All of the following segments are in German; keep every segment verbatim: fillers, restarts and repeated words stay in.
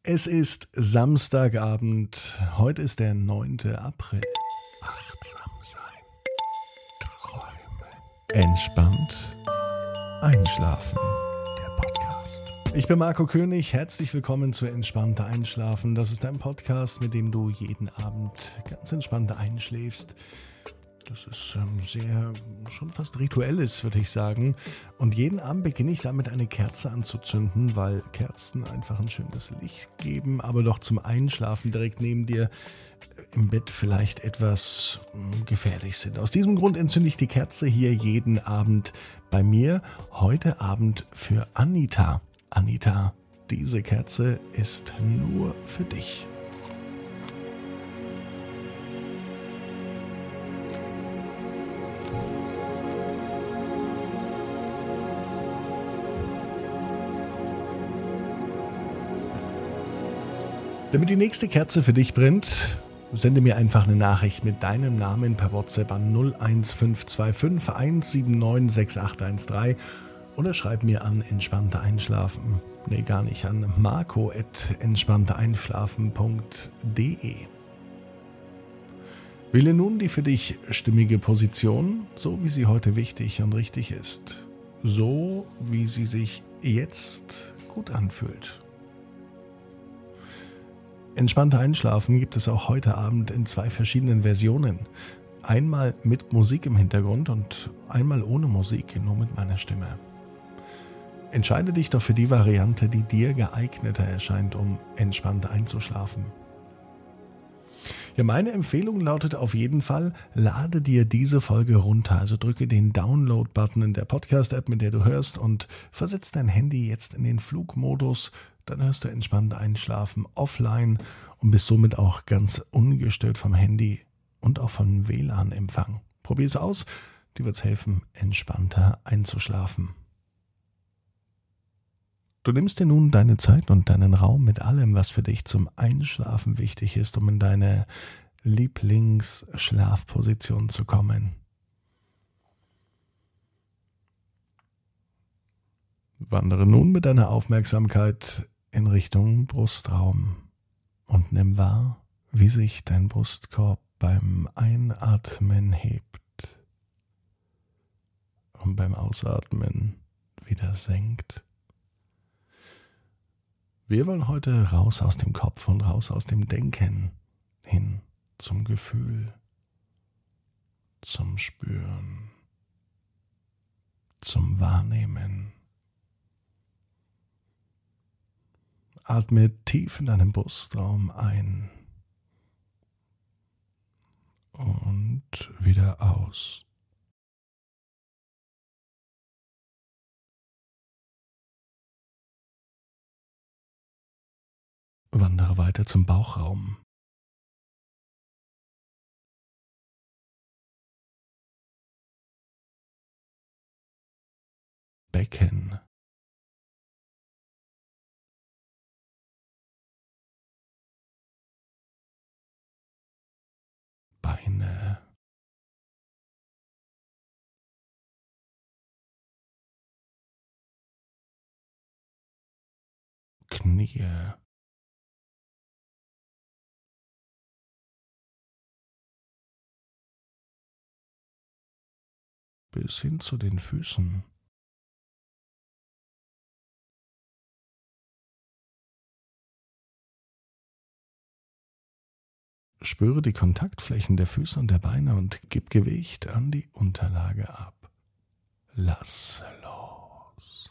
Es ist Samstagabend. Heute ist der neunte April. Achtsam sein. Träumen. Entspannt. Einschlafen. Der Podcast. Ich bin Marco König. Herzlich willkommen zu Entspannt Einschlafen. Das ist ein Podcast, mit dem du jeden Abend ganz entspannt einschläfst. Das ist ähm, sehr, schon fast rituelles, würde ich sagen. Und jeden Abend beginne ich damit, eine Kerze anzuzünden, weil Kerzen einfach ein schönes Licht geben, aber doch zum Einschlafen direkt neben dir im Bett vielleicht etwas ähm, gefährlich sind. Aus diesem Grund entzünde ich die Kerze hier jeden Abend bei mir. Heute Abend für Anita. Anita, diese Kerze ist nur für dich. Damit die nächste Kerze für dich brennt, sende mir einfach eine Nachricht mit deinem Namen per WhatsApp an null eins fünf zwei fünf eins sieben neun sechs acht eins drei oder schreib mir an entspannte Einschlafen. Nee, gar nicht, an marco at entspannte einschlafen punkt de. Wähle nun die für dich stimmige Position, so wie sie heute wichtig und richtig ist. So, wie sie sich jetzt gut anfühlt. Entspannte Einschlafen gibt es auch heute Abend in zwei verschiedenen Versionen. Einmal mit Musik im Hintergrund und einmal ohne Musik, nur mit meiner Stimme. Entscheide dich doch für die Variante, die dir geeigneter erscheint, um entspannt einzuschlafen. Ja, meine Empfehlung lautet auf jeden Fall, lade dir diese Folge runter, also drücke den Download-Button in der Podcast-App, mit der du hörst, und versetz dein Handy jetzt in den Flugmodus. Dann hörst du entspannt einschlafen offline und bist somit auch ganz ungestört vom Handy und auch vom W L A N-Empfang. Probier es aus, dir wird es helfen, entspannter einzuschlafen. Du nimmst dir nun deine Zeit und deinen Raum mit allem, was für dich zum Einschlafen wichtig ist, um in deine Lieblingsschlafposition zu kommen. Wandere nun mit deiner Aufmerksamkeit in Richtung Brustraum und nimm wahr, wie sich dein Brustkorb beim Einatmen hebt und beim Ausatmen wieder senkt. Wir wollen heute raus aus dem Kopf und raus aus dem Denken hin zum Gefühl, zum Spüren, zum Wahrnehmen. Atme tief in deinen Brustraum ein und wieder aus. Wandere weiter zum Bauchraum. Becken. Beine. Knie. Bis hin zu den Füßen. Spüre die Kontaktflächen der Füße und der Beine und gib Gewicht an die Unterlage ab. Lass los.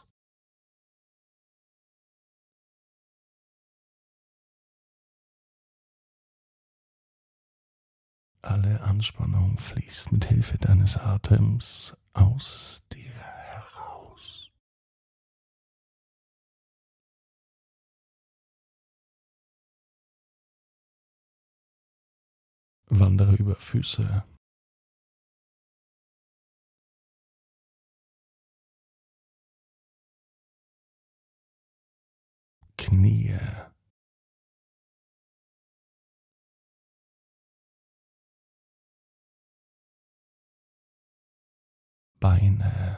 Alle Anspannung fließt mit Hilfe deines Atems aus dir heraus. Wandere über Füße, Knie, Beine,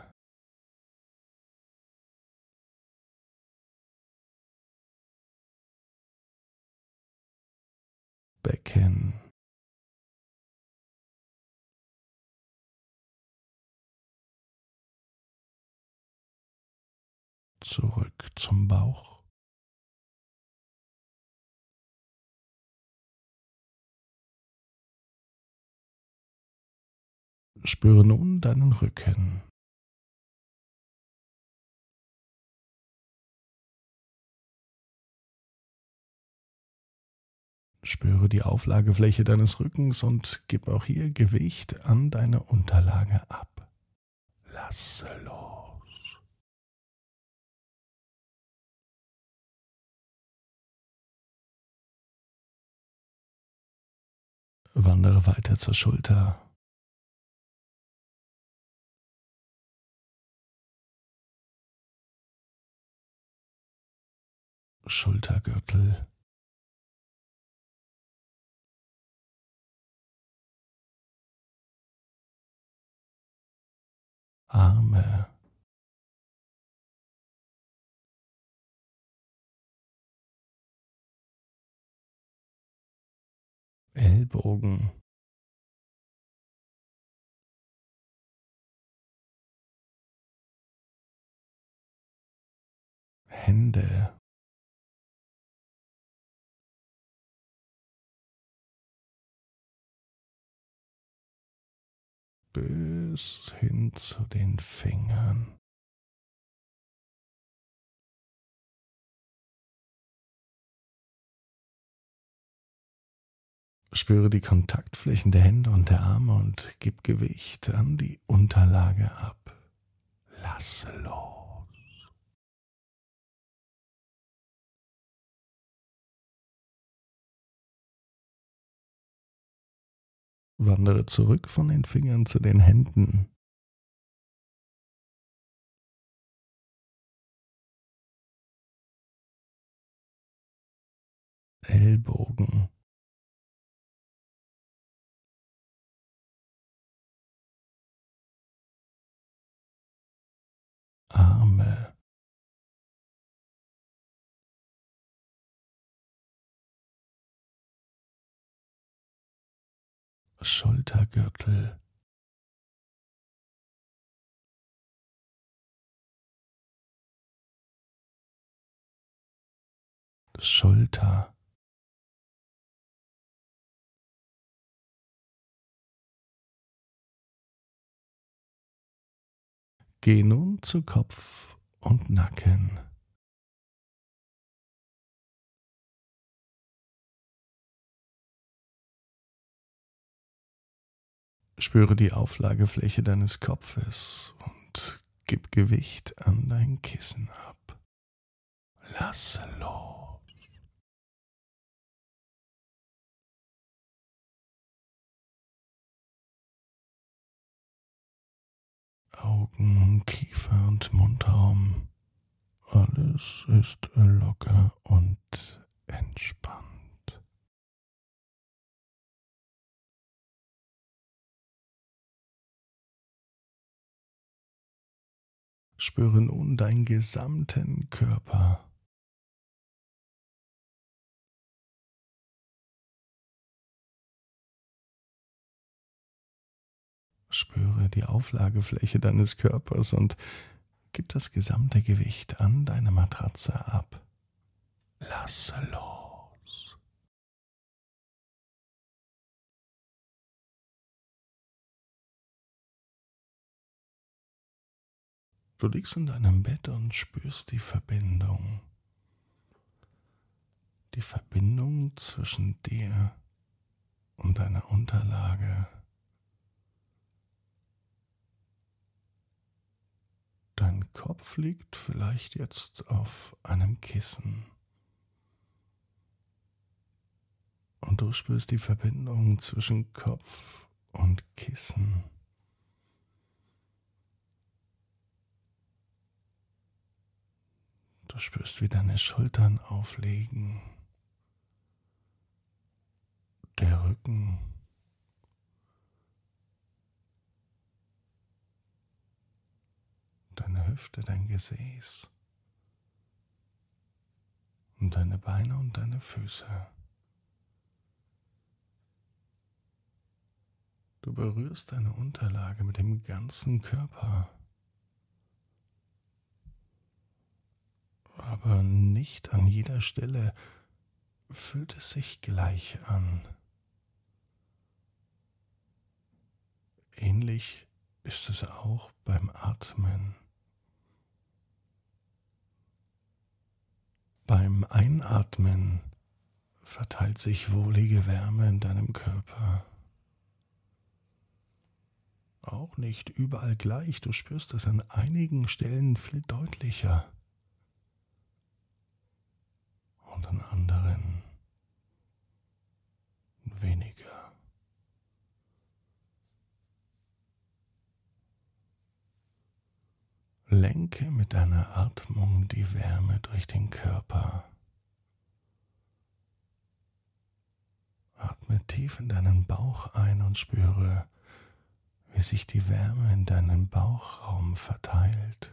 Becken, zurück zum Bauch, spüre nun deinen Rücken. Spüre die Auflagefläche deines Rückens und gib auch hier Gewicht an deine Unterlage ab. Lasse los. Wandere weiter zur Schulter. Schultergürtel. Arme. Ellbogen. Hände. Bis hin zu den Fingern. Spüre die Kontaktflächen der Hände und der Arme und gib Gewicht an die Unterlage ab. Lasse los. Wandere zurück von den Fingern zu den Händen. Ellbogen. Arme. Schultergürtel. Schulter. Geh nun zu Kopf und Nacken. Spüre die Auflagefläche deines Kopfes und gib Gewicht an dein Kissen ab. Lasse los. Augen, Kiefer und Mundraum. Alles ist locker und entspannt. Spüre nun deinen gesamten Körper. Spüre die Auflagefläche deines Körpers und gib das gesamte Gewicht an deine Matratze ab. Lasse los. Du liegst in deinem Bett und spürst die Verbindung. Die Verbindung zwischen dir und deiner Unterlage. Dein Kopf liegt vielleicht jetzt auf einem Kissen. Und du spürst die Verbindung zwischen Kopf und Kissen. Du spürst, wie deine Schultern auflegen, der Rücken, deine Hüfte, dein Gesäß und deine Beine und deine Füße. Du berührst deine Unterlage mit dem ganzen Körper, aber nicht an jeder Stelle fühlt es sich gleich an. Ähnlich ist es auch beim Atmen. Beim Einatmen verteilt sich wohlige Wärme in deinem Körper. Auch nicht überall gleich, du spürst es an einigen Stellen viel deutlicher und an anderen weniger. Lenke mit deiner Atmung die Wärme durch den Körper. Atme tief in deinen Bauch ein und spüre, wie sich die Wärme in deinem Bauchraum verteilt.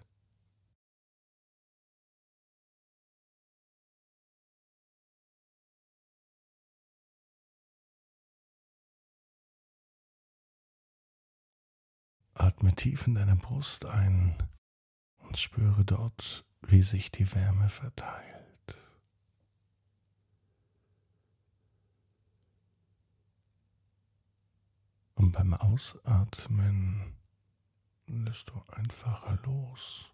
Atme tief in deine Brust ein und spüre dort, wie sich die Wärme verteilt. Und beim Ausatmen lässt du einfach los.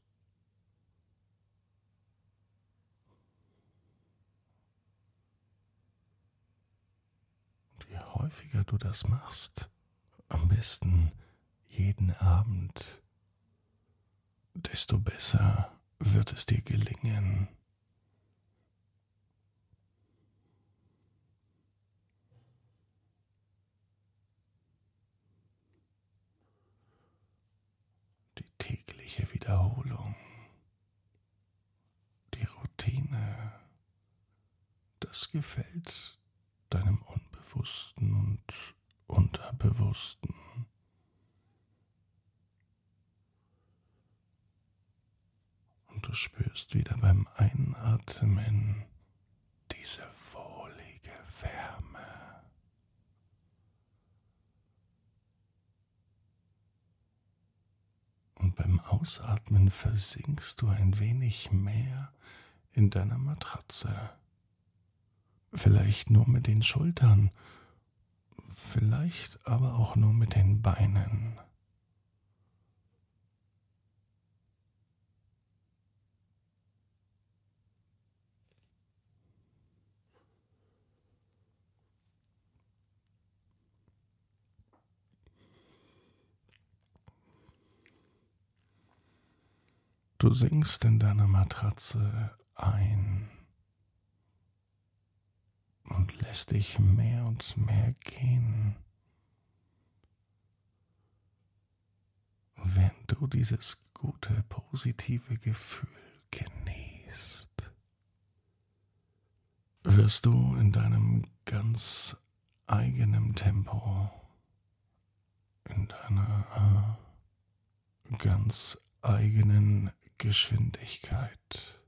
Und je häufiger du das machst, am besten jeden Abend, desto besser wird es dir gelingen. Die tägliche Wiederholung, die Routine, das gefällt deinem Unbewussten und Unterbewussten. Und du spürst wieder beim Einatmen diese wohlige Wärme. Und beim Ausatmen versinkst du ein wenig mehr in deiner Matratze. Vielleicht nur mit den Schultern, vielleicht aber auch nur mit den Beinen. Du sinkst in deiner Matratze ein und lässt dich mehr und mehr gehen, während du dieses gute, positive Gefühl genießt. Wirst du in deinem ganz eigenen Tempo, in deiner äh, ganz eigenen Geschwindigkeit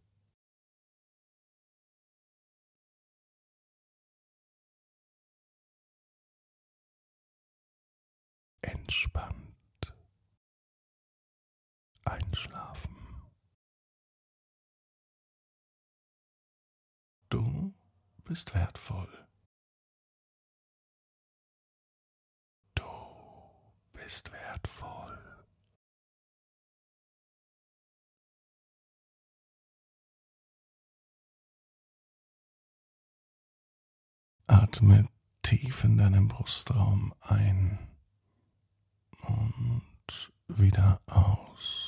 entspannt einschlafen. Du bist wertvoll. Du bist wertvoll. Atme tief in deinen Brustraum ein und wieder aus.